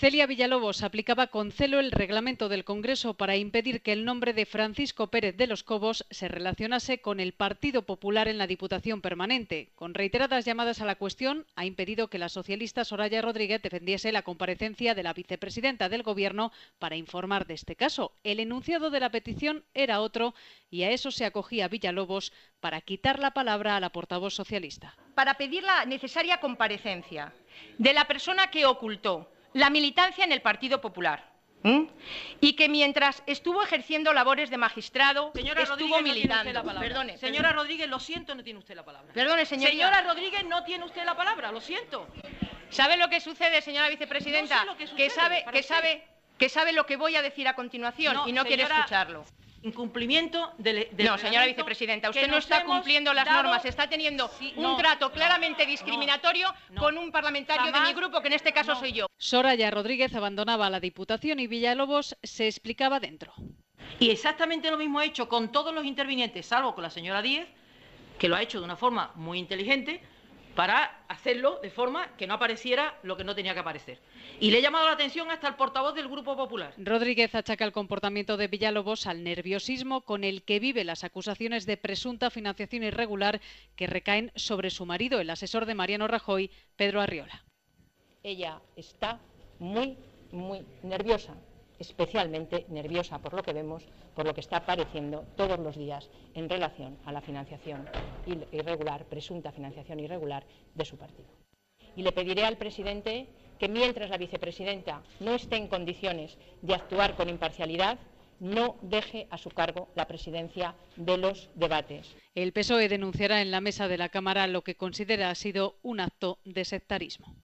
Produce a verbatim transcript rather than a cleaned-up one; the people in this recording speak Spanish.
Celia Villalobos aplicaba con celo el reglamento del Congreso para impedir que el nombre de Francisco Pérez de los Cobos se relacionase con el Partido Popular en la Diputación Permanente. Con reiteradas llamadas a la cuestión, ha impedido que la socialista Soraya Rodríguez defendiese la comparecencia de la vicepresidenta del Gobierno para informar de este caso. El enunciado de la petición era otro y a eso se acogía Villalobos para quitar la palabra a la portavoz socialista. Para pedir la necesaria comparecencia de la persona que ocultó la militancia en el Partido Popular. ¿Mm? Y que mientras estuvo ejerciendo labores de magistrado, señora estuvo Rodríguez, militando. No tiene usted la palabra. Perdone, señora perdone. Rodríguez, lo siento, no tiene usted la palabra. Perdone, señoría. Señora Rodríguez, no tiene usted la palabra, lo siento. ¿Sabe lo que sucede, señora vicepresidenta? No sé lo que sucede, que sabe, para que usted. sabe, que sabe lo que voy a decir a continuación No, y no señora, quiere escucharlo. Incumplimiento del, del No, señora reglamento vicepresidenta, usted que no nos está hemos cumpliendo las dado- normas, está teniendo Sí, un no, trato no, claramente no, discriminatorio no, con un parlamentario jamás, de mi grupo, que en este caso no. soy yo. Soraya Rodríguez abandonaba la Diputación y Villalobos se explicaba dentro. Y exactamente lo mismo ha hecho con todos los intervinientes, salvo con la señora Díez, que lo ha hecho de una forma muy inteligente para hacerlo de forma que no apareciera lo que no tenía que aparecer. Y le he llamado la atención hasta el portavoz del Grupo Popular. Rodríguez achaca el comportamiento de Villalobos al nerviosismo con el que vive las acusaciones de presunta financiación irregular que recaen sobre su marido, el asesor de Mariano Rajoy, Pedro Arriola. Ella está muy, muy nerviosa, especialmente nerviosa por lo que vemos, por lo que está apareciendo todos los días en relación a la financiación irregular, presunta financiación irregular de su partido. Y le pediré al presidente que mientras la vicepresidenta no esté en condiciones de actuar con imparcialidad, no deje a su cargo la presidencia de los debates. El P S O E denunciará en la mesa de la Cámara lo que considera ha sido un acto de sectarismo.